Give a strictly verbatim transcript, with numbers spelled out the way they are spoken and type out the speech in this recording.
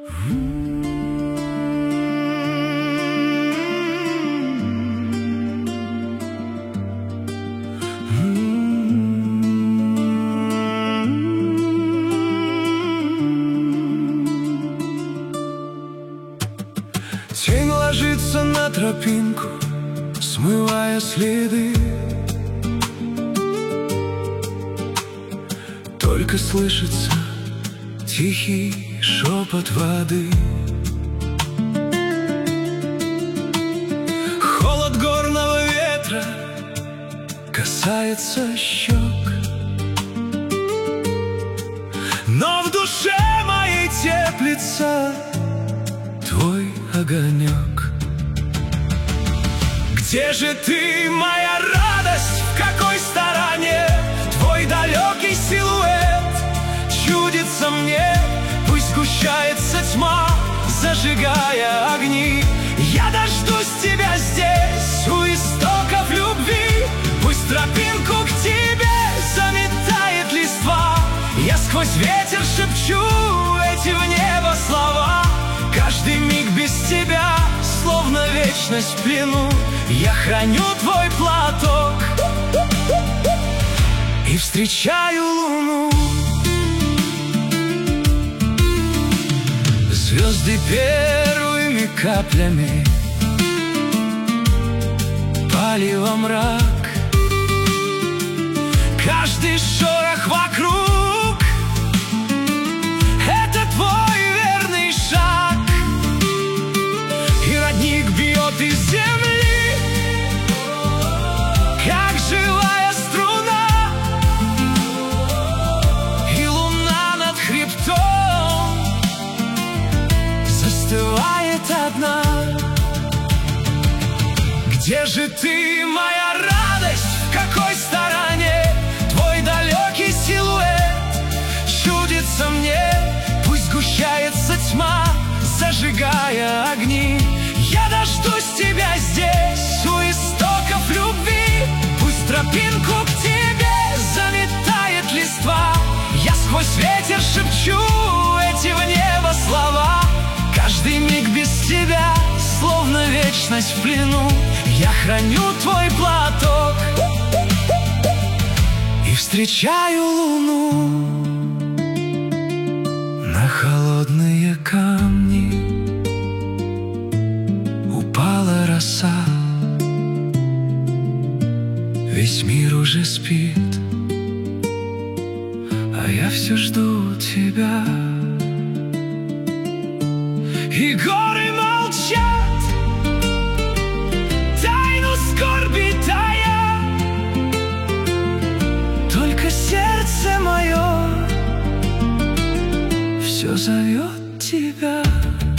Тень ложится на тропинку, смывая следы. Только слышится тихий шепот воды. Холод горного ветра касается щек, но в душе моей теплится твой огонек. Где же ты, моя радость, в какой стороне? Твой далекий силуэт чудится мне. Пусть сгущается тьма, зажигая огни. Я дождусь тебя здесь, у истоков любви. Пусть тропинку к тебе заметает листва. Я сквозь ветер шепчу эти в небо слова. Каждый миг без тебя, словно вечность в плену. Я храню твой платок и встречаю луну. Звезды первыми каплями пали во мрак. Каждый шорох вокруг — это твой верный шаг. И родник бьет из земли, как живая струна. И луна над хребтом застывает одна. Где же ты, моя радость, в какой стороне? Твой далекий силуэт чудится мне. Пусть сгущается тьма, зажигая огни. Я дождусь тебя здесь, у истоков любви. Пусть тропинку к тебе заметает листва. Я сквозь ветер шепчу эти в небо слова. Каждый миг без тебя, словно вечность в плену. Я храню твой платок и встречаю луну. На холодные камни упала роса. Весь мир уже спит, а я все жду тебя. И горы молчат, тайну скорби тая. Только сердце мое все зовет тебя.